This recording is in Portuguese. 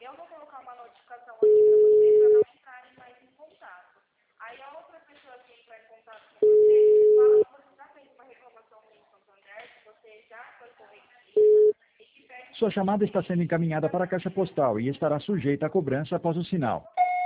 eu vou colocar uma notificação aqui para você para não entrarem mais em contato. Aí a outra pessoa que entrar em contato com você, fala que você já fez uma reclamação no Santander, que você já foi corrigida e que pede... Sua chamada está sendo encaminhada para a caixa postal e estará sujeita a cobrança após o sinal.